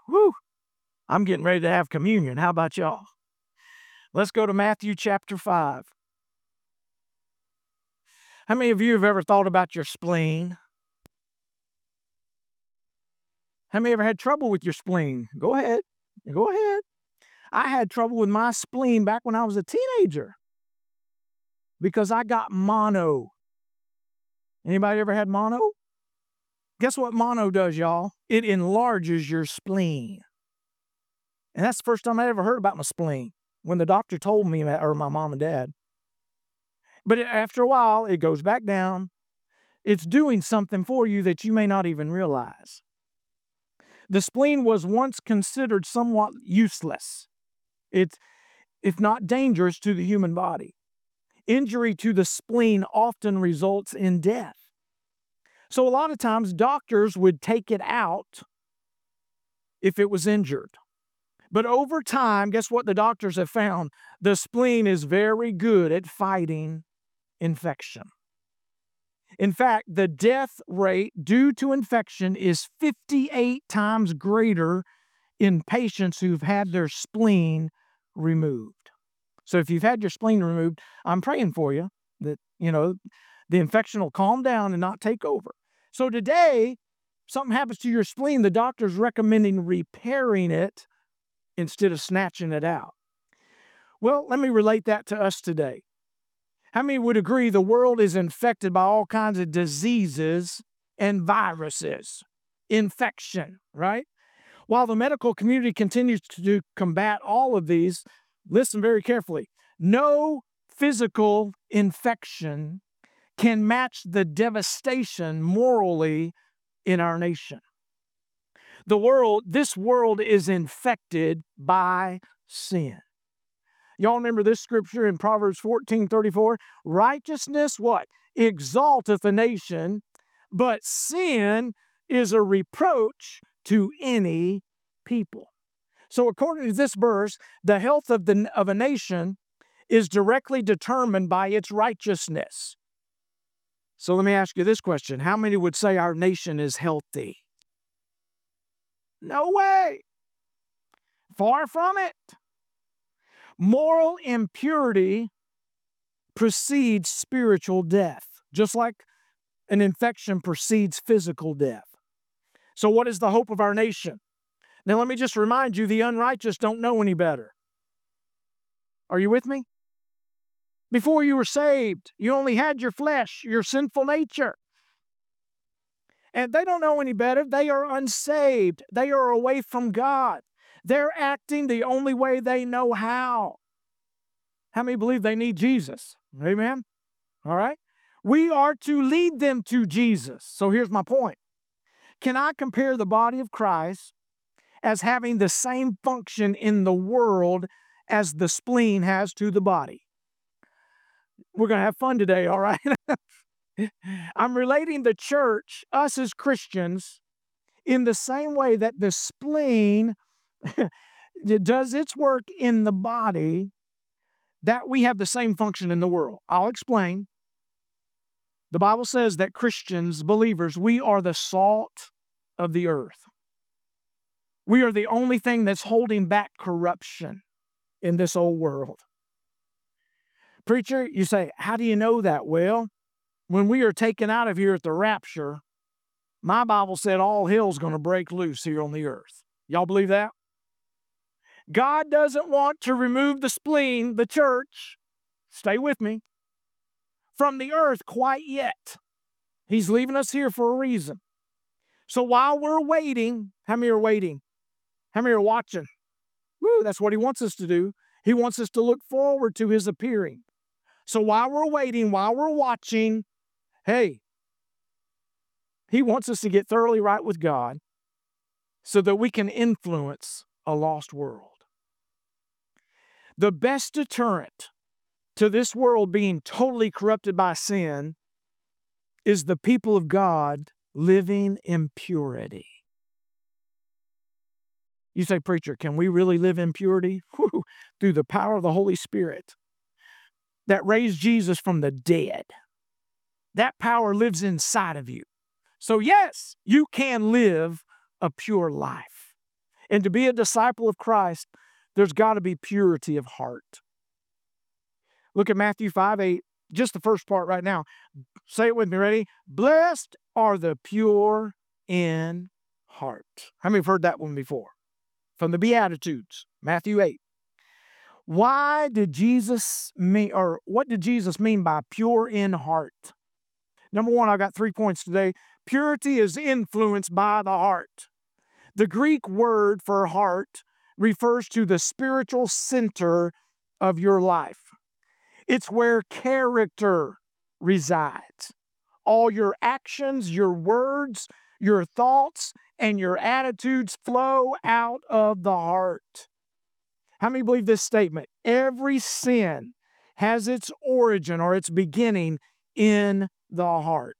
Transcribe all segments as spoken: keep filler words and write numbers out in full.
Whew, I'm getting ready to have communion. How about y'all? Let's go to Matthew chapter five. How many of you have ever thought about your spleen? How many ever had trouble with your spleen? Go ahead. Go ahead. I had trouble with my spleen back when I was a teenager because I got mono. Anybody ever had mono? Guess what mono does, y'all? It enlarges your spleen. And that's the first time I ever heard about my spleen, when the doctor told me that, or my mom and dad. But after a while, it goes back down. It's doing something for you that you may not even realize. The spleen was once considered somewhat useless. It's, if not dangerous to the human body. Injury to the spleen often results in death. So a lot of times doctors would take it out if it was injured. But over time, guess what the doctors have found? The spleen is very good at fighting infection. In fact, the death rate due to infection is fifty-eight times greater in patients who've had their spleen removed. So if you've had your spleen removed, I'm praying for you that, you know, the infection will calm down and not take over. So today, something happens to your spleen, the doctor's recommending repairing it instead of snatching it out. Well, let me relate that to us today. How many would agree the world is infected by all kinds of diseases and viruses? Infection, right? While the medical community continues to combat all of these, listen very carefully. No physical infection can match the devastation morally in our nation. The world, this world is infected by sin. Y'all remember this scripture in Proverbs fourteen thirty-four? Righteousness, what? Exalteth a nation, but sin is a reproach to any people. So according to this verse, the health of, the, of a nation is directly determined by its righteousness. So let me ask you this question. How many would say our nation is healthy? No way. Far from it. Moral impurity precedes spiritual death, just like an infection precedes physical death. So what is the hope of our nation? Now let me just remind you, the unrighteous don't know any better. Are you with me? Before you were saved, you only had your flesh, your sinful nature. And they don't know any better. They are unsaved. They are away from God. They're acting the only way they know how. How many believe they need Jesus? Amen? All right? We are to lead them to Jesus. So here's my point. Can I compare the body of Christ as having the same function in the world as the spleen has to the body? We're going to have fun today, all right? I'm relating the church, us as Christians, in the same way that the spleen does its work in the body, that we have the same function in the world. I'll explain. The Bible says that Christians, believers, we are the salt of the earth. We are the only thing that's holding back corruption in this old world. Preacher, you say, how do you know that? Well, when we are taken out of here at the rapture, my Bible said all hell's going to break loose here on the earth. Y'all believe that? God doesn't want to remove the spleen, the church, stay with me, from the earth quite yet. He's leaving us here for a reason. So while we're waiting, how many are waiting? How many are watching? Woo, that's what he wants us to do. He wants us to look forward to his appearing. So while we're waiting, while we're watching, hey, he wants us to get thoroughly right with God so that we can influence a lost world. The best deterrent to this world being totally corrupted by sin is the people of God living in purity. You say, preacher, can we really live in purity? Whew, through the power of the Holy Spirit that raised Jesus from the dead. That power lives inside of you. So yes, you can live a pure life. And to be a disciple of Christ, there's got to be purity of heart. Look at Matthew five eight, just the first part right now. Say it with me, ready? Blessed are the pure in heart. How many have heard that one before? From the Beatitudes, Matthew eight. Why did Jesus mean, or what did Jesus mean by pure in heart? Number one, I got three points today. Purity is influenced by the heart. The Greek word for heart refers to the spiritual center of your life. It's where character resides. All your actions, your words, your thoughts, and your attitudes flow out of the heart. How many believe this statement? Every sin has its origin or its beginning in the heart.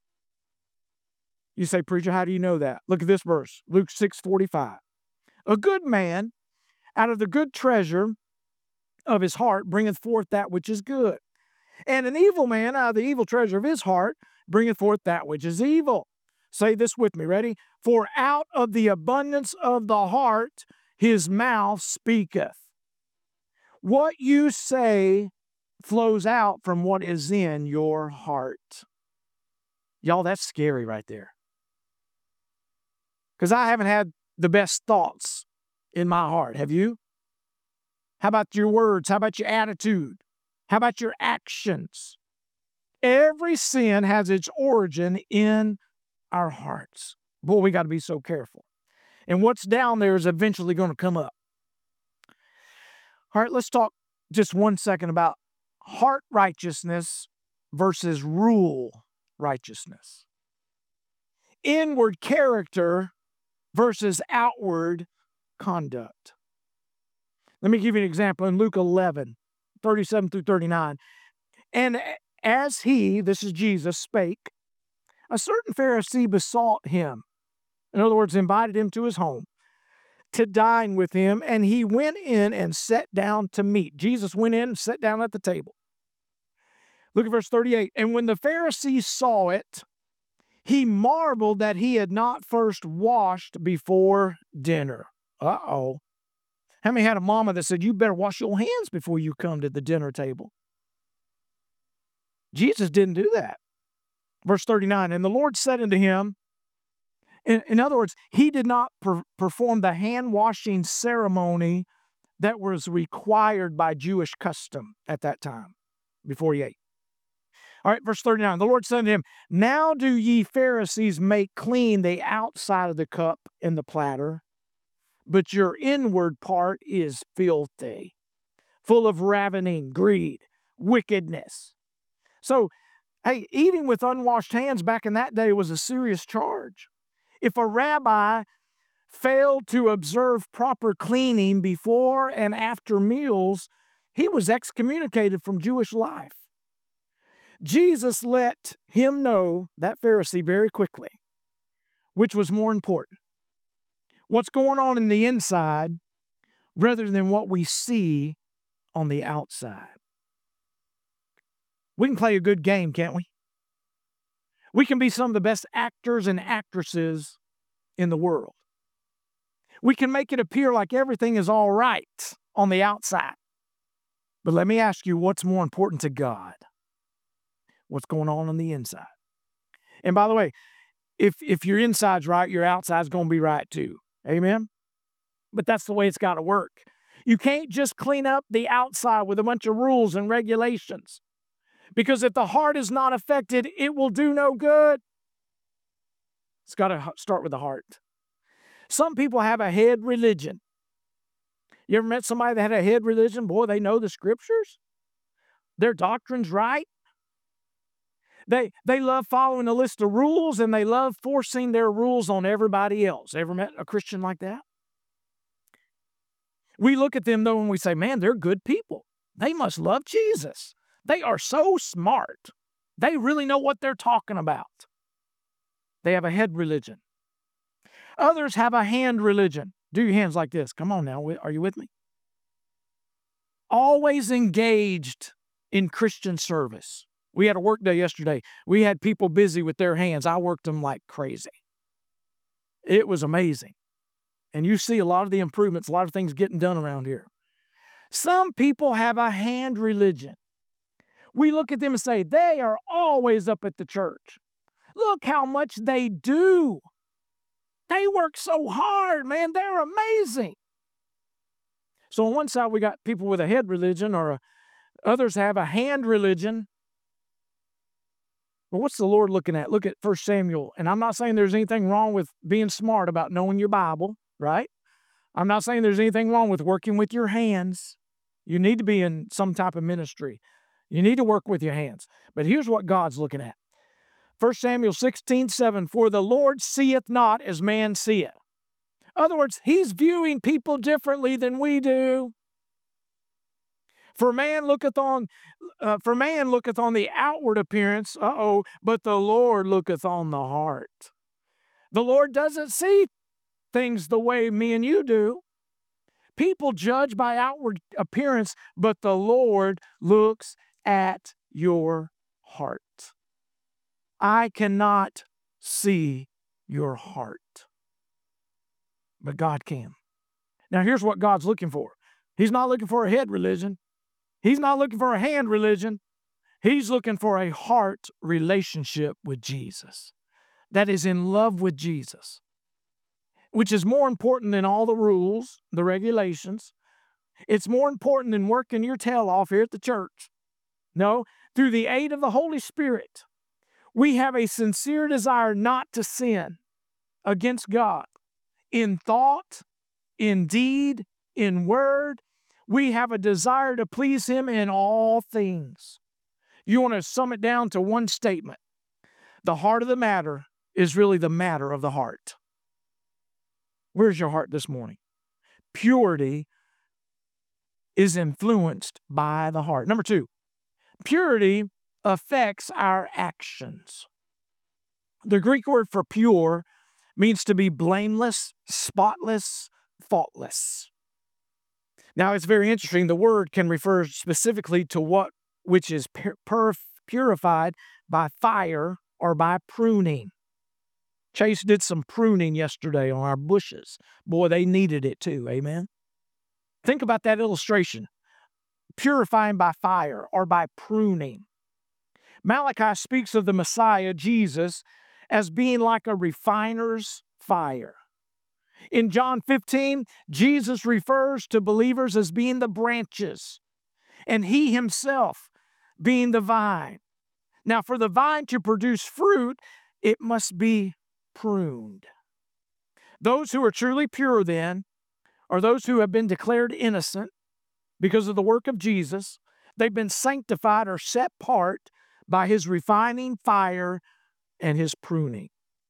You say, preacher, how do you know that? Look at this verse, Luke six forty-five. A good man out of the good treasure of his heart bringeth forth that which is good. And an evil man out of the evil treasure of his heart bringeth forth that which is evil. Say this with me, ready? For out of the abundance of the heart his mouth speaketh. What you say flows out from what is in your heart. Y'all, that's scary right there. Because I haven't had the best thoughts in my heart. Have you? How about your words? How about your attitude? How about your actions? Every sin has its origin in our hearts. Boy, we got to be so careful. And what's down there is eventually going to come up. All right, let's talk just one second about heart righteousness versus rule righteousness. Inward character versus outward conduct. Let me give you an example in Luke eleven, thirty-seven through thirty-nine. And as he, this is Jesus, spake, a certain Pharisee besought him, in other words, invited him to his home to dine with him, and he went in and sat down to meat. Jesus went in and sat down at the table. Look at verse thirty-eight. And when the Pharisee saw it, he marveled that he had not first washed before dinner. Uh-oh. How many had a mama that said, you better wash your hands before you come to the dinner table? Jesus didn't do that. Verse thirty-nine, and the Lord said unto him, in, in other words, he did not per- perform the hand-washing ceremony that was required by Jewish custom at that time, before he ate. All right, verse thirty-nine, the Lord said unto him, now do ye Pharisees make clean the outside of the cup and the platter, but your inward part is filthy, full of ravening, greed, wickedness. So, hey, eating with unwashed hands back in that day was a serious charge. If a rabbi failed to observe proper cleaning before and after meals, he was excommunicated from Jewish life. Jesus let him know, that Pharisee, very quickly, which was more important. What's going on in the inside rather than what we see on the outside. We can play a good game, can't we? We can be some of the best actors and actresses in the world. We can make it appear like everything is all right on the outside. But let me ask you, what's more important to God? What's going on on the inside? And by the way, if, if your inside's right, your outside's going to be right too. Amen? But that's the way it's got to work. You can't just clean up the outside with a bunch of rules and regulations. Because if the heart is not affected, it will do no good. It's got to start with the heart. Some people have a head religion. You ever met somebody that had a head religion? Boy, they know the scriptures. Their doctrine's right. They, they love following a list of rules, and they love forcing their rules on everybody else. Ever met a Christian like that? We look at them, though, and we say, man, they're good people. They must love Jesus. They are so smart. They really know what they're talking about. They have a head religion. Others have a hand religion. Do your hands like this. Come on now. Are you with me? Always engaged in Christian service. We had a work day yesterday. We had people busy with their hands. I worked them like crazy. It was amazing. and you see a lot of the improvements, a lot of things getting done around here. Some people have a hand religion. We look at them and say, they are always up at the church. Look how much they do. They work so hard, man. They're amazing. So on one side, we got people with a head religion, or a, others have a hand religion. But what's the Lord looking at? Look at First Samuel. And I'm not saying there's anything wrong with being smart about knowing your Bible, right? I'm not saying there's anything wrong with working with your hands. You need to be in some type of ministry. You need to work with your hands. But here's what God's looking at. First Samuel sixteen seven, for the Lord seeth not as man seeth. In other words, he's viewing people differently than we do. For man looketh on, uh, for man looketh on the outward appearance, uh-oh, but the Lord looketh on the heart. The Lord doesn't see things the way me and you do. People judge by outward appearance, but the Lord looks at your heart. I cannot see your heart, but God can. Now, here's what God's looking for. He's not looking for a head religion. He's not looking for a hand religion. He's looking for a heart relationship with Jesus that is in love with Jesus, which is more important than all the rules, the regulations. It's more important than working your tail off here at the church. No, through the aid of the Holy Spirit, we have a sincere desire not to sin against God in thought, in deed, in word. We have a desire to please Him in all things. You want to sum it down to one statement. The heart of the matter is really the matter of the heart. Where's your heart this morning? Purity is influenced by the heart. Number two, purity affects our actions. The Greek word for pure means to be blameless, spotless, faultless. Now, it's very interesting. The word can refer specifically to what which is pur- purified by fire or by pruning. Chase did some pruning yesterday on our bushes. Boy, they needed it too, amen? Think about that illustration. Purifying by fire or by pruning. Malachi speaks of the Messiah, Jesus, as being like a refiner's fire. In John fifteen, Jesus refers to believers as being the branches, and He Himself being the vine. Now, for the vine to produce fruit, it must be pruned. Those who are truly pure, then, are those who have been declared innocent because of the work of Jesus. They've been sanctified or set apart by His refining fire and His pruning.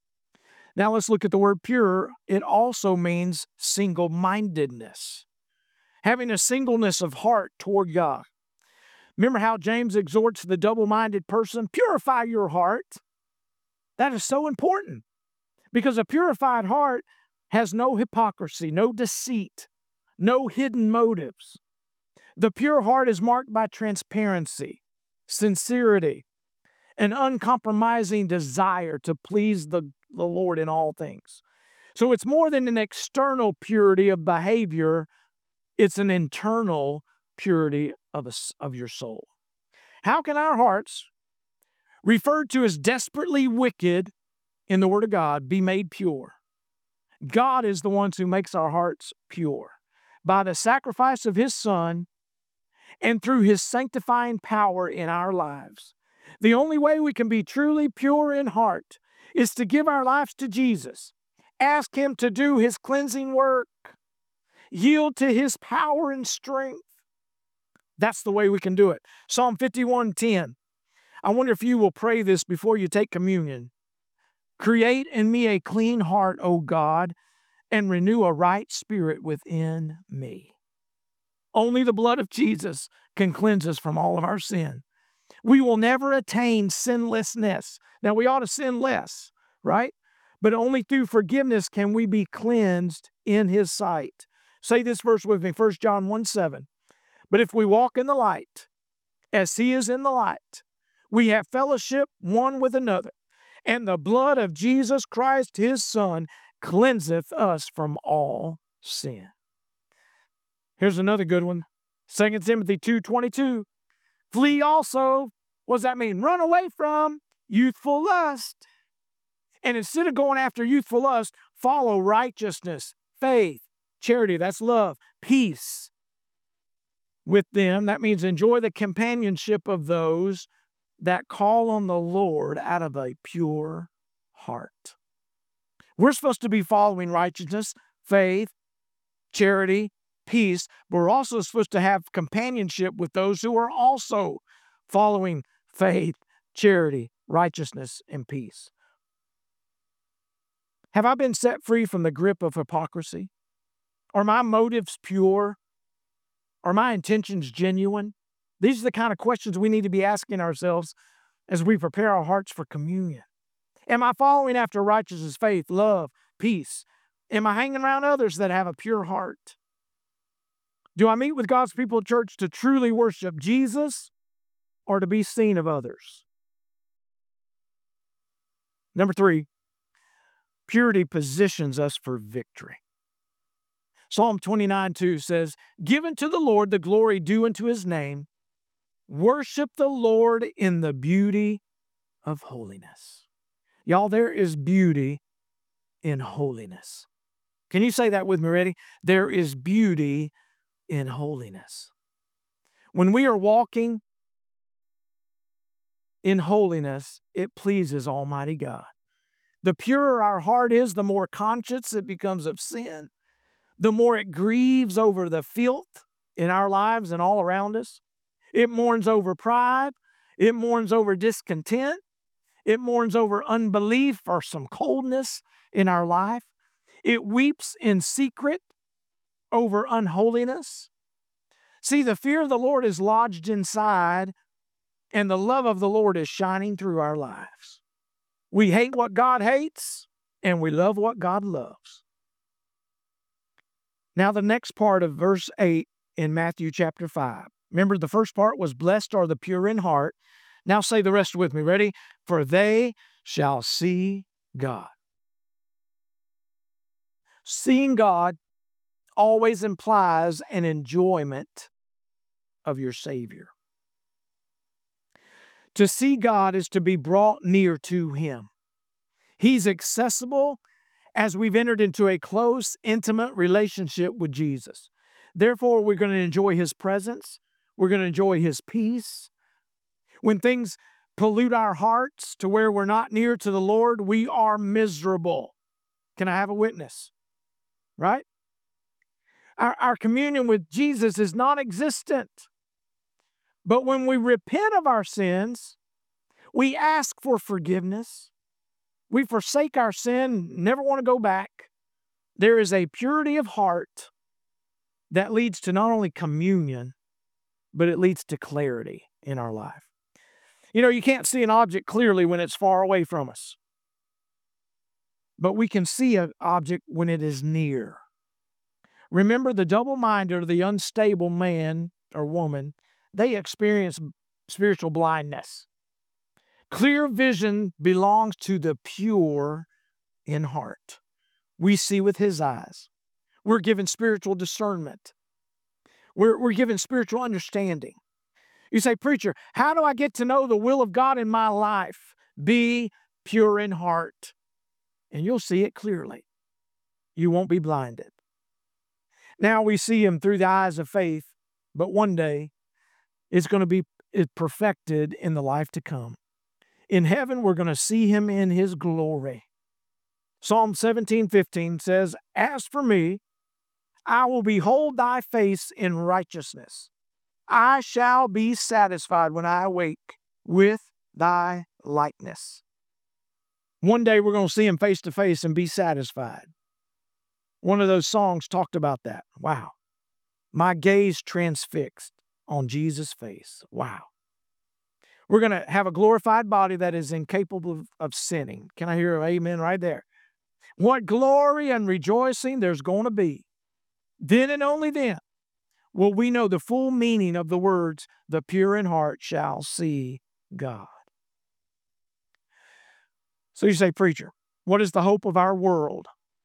Now let's look at the word pure. It also means single-mindedness, having a singleness of heart toward God. Remember how James exhorts the double-minded person, purify your heart. That is so important because a purified heart has no hypocrisy, no deceit, no hidden motives. The pure heart is marked by transparency, sincerity, an uncompromising desire to please the, the Lord in all things. So it's more than an external purity of behavior. It's an internal purity of, a, of your soul. How can our hearts, referred to as desperately wicked in the Word of God, be made pure? God is the one who makes our hearts pure by the sacrifice of His Son and through His sanctifying power in our lives. The only way we can be truly pure in heart is to give our lives to Jesus, ask Him to do His cleansing work, yield to His power and strength. That's the way we can do it. Psalm fifty-one ten. I wonder if you will pray this before you take communion. Create in me a clean heart, O God, and renew a right spirit within me. Only the blood of Jesus can cleanse us from all of our sin. We will never attain sinlessness. Now, we ought to sin less, right? But only through forgiveness can we be cleansed in His sight. Say this verse with me, First John one seven. But if we walk in the light, as He is in the light, we have fellowship one with another, and the blood of Jesus Christ, His Son, cleanseth us from all sin. Here's another good one. Second Timothy two twenty-two. Flee also. What does that mean? Run away from youthful lust. And instead of going after youthful lust, follow righteousness, faith, charity, that's love, peace with them. That means enjoy the companionship of those that call on the Lord out of a pure heart. We're supposed to be following righteousness, faith, charity, peace, but we're also supposed to have companionship with those who are also following faith, charity, righteousness, and peace. Have I been set free from the grip of hypocrisy? Are my motives pure? Are my intentions genuine? These are the kind of questions we need to be asking ourselves as we prepare our hearts for communion. Am I following after righteousness, faith, love, peace? Am I hanging around others that have a pure heart? Do I meet with God's people at church to truly worship Jesus or to be seen of others? Number three, purity positions us for victory. Psalm twenty-nine two says, "Give unto the Lord the glory due unto his name. Worship the Lord in the beauty of holiness." Y'all, there is beauty in holiness. Can you say that with me? Ready? There is beauty in holiness. When we are walking in holiness, it pleases Almighty God. The purer our heart is, the more conscious it becomes of sin, the more it grieves over the filth in our lives and all around us. It mourns over pride. It mourns over discontent. It mourns over unbelief or some coldness in our life. It weeps in secret over unholiness. See, the fear of the Lord is lodged inside, and the love of the Lord is shining through our lives. We hate what God hates, and we love what God loves. Now, the next part of verse eight in Matthew chapter five. Remember, the first part was, "Blessed are the pure in heart." Now say the rest with me. Ready? "For they shall see God." Seeing God always implies an enjoyment of your Savior. To see God is to be brought near to Him. He's accessible as we've entered into a close, intimate relationship with Jesus. Therefore, we're going to enjoy His presence. We're going to enjoy His peace. When things pollute our hearts to where we're not near to the Lord, we are miserable. Can I have a witness? Right? Our, our communion with Jesus is non-existent. But when we repent of our sins, we ask for forgiveness. We forsake our sin, never want to go back. There is a purity of heart that leads to not only communion, but it leads to clarity in our life. You know, you can't see an object clearly when it's far away from us, but we can see an object when it is near. Remember, the double-minded or the unstable man or woman, they experience spiritual blindness. Clear vision belongs to the pure in heart. We see with His eyes. We're given spiritual discernment. We're, we're given spiritual understanding. You say, "Preacher, how do I get to know the will of God in my life?" Be pure in heart, and you'll see it clearly. You won't be blinded. Now we see Him through the eyes of faith, but one day it's going to be perfected in the life to come. In heaven, we're going to see Him in His glory. Psalm seventeen fifteen says, "As for me, I will behold thy face in righteousness. I shall be satisfied when I awake with thy likeness." One day we're going to see Him face to face and be satisfied. One of those songs talked about that. Wow. My gaze transfixed on Jesus' face. Wow. We're going to have a glorified body that is incapable of, of sinning. Can I hear an amen right there? What glory and rejoicing there's going to be. Then and only then will we know the full meaning of the words, "The pure in heart shall see God." So you say, "Preacher, what is the hope of our world?"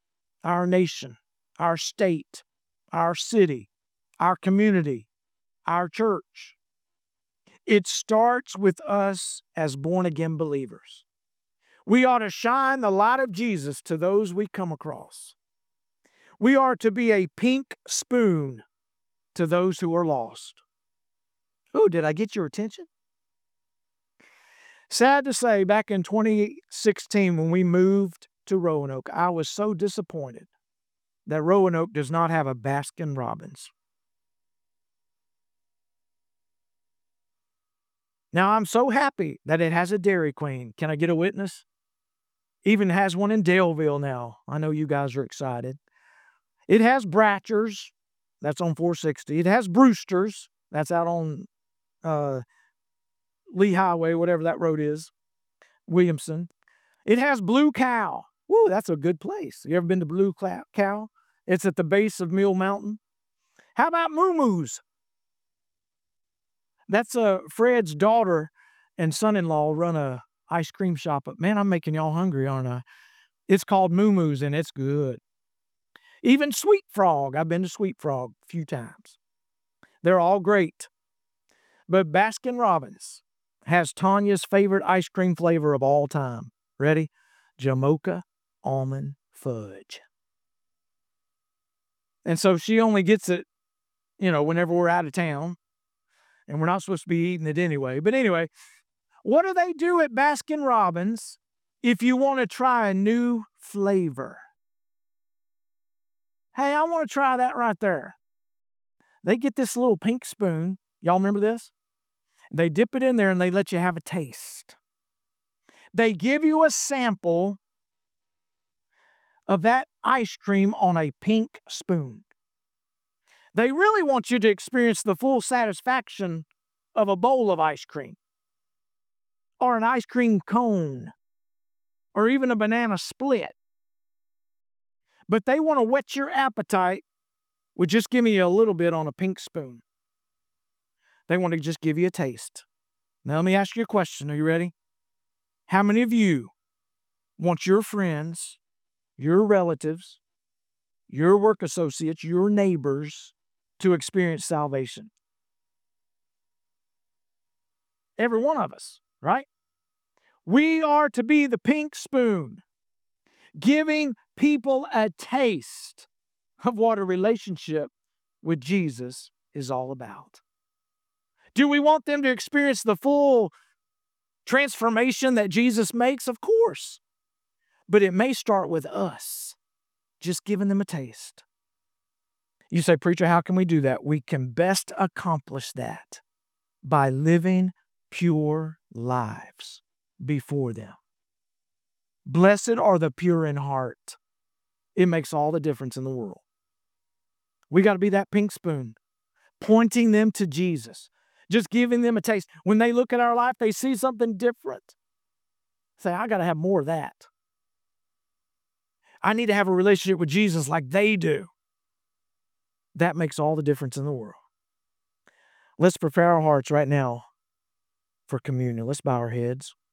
our nation, our state, our city, our community, our church. It starts with us as born-again believers. We ought to shine the light of Jesus to those we come across. We are to be a pink spoon to those who are lost. Oh, did I get your attention? Sad to say, back in twenty sixteen, when we moved to Roanoke, I was so disappointed that Roanoke does not have a Baskin Robbins. Now, I'm so happy that it has a Dairy Queen. Can I get a witness? Even has one in Daleville now. I know you guys are excited. It has Bratcher's. That's on four sixty. It has Brewster's. That's out on uh, Lee Highway, whatever that road is, Williamson. It has Blue Cow. Woo, that's a good place. You ever been to Blue Cow? It's at the base of Mill Mountain. How about Moo Moo's? That's uh, Fred's daughter and son-in-law run a ice cream shop. But man, I'm making y'all hungry, aren't I? It's called Moo Moo's, and it's good. Even Sweet Frog. I've been to Sweet Frog a few times. They're all great. But Baskin Robbins has Tanya's favorite ice cream flavor of all time. Ready? Jamocha almond fudge. And so she only gets it, you know, whenever we're out of town. And we're not supposed to be eating it anyway. But anyway, what do they do at Baskin Robbins if you want to try a new flavor? Hey, I want to try that right there. They get this little pink spoon. Y'all remember this? They dip it in there and they let you have a taste. They give you a sample of that ice cream on a pink spoon. They really want you to experience the full satisfaction of a bowl of ice cream, or an ice cream cone, or even a banana split. But they want to whet your appetite with just give me a little bit on a pink spoon. They want to just give you a taste. Now let me ask you a question. Are you ready? How many of you want your friends, your relatives, your work associates, your neighbors to experience salvation? Every one of us, right? We are to be the pink spoon, giving people a taste of what a relationship with Jesus is all about. Do we want them to experience the full transformation that Jesus makes? Of course. But it may start with us just giving them a taste. You say, preacher, how can we do that? We can best accomplish that by living pure lives before them. Blessed are the pure in heart. It makes all the difference in the world. We got to be that pink spoon, pointing them to Jesus, just giving them a taste. When they look at our life, they see something different. Say, I got to have more of that. I need to have a relationship with Jesus like they do. That makes all the difference in the world. Let's prepare our hearts right now for communion. Let's bow our heads.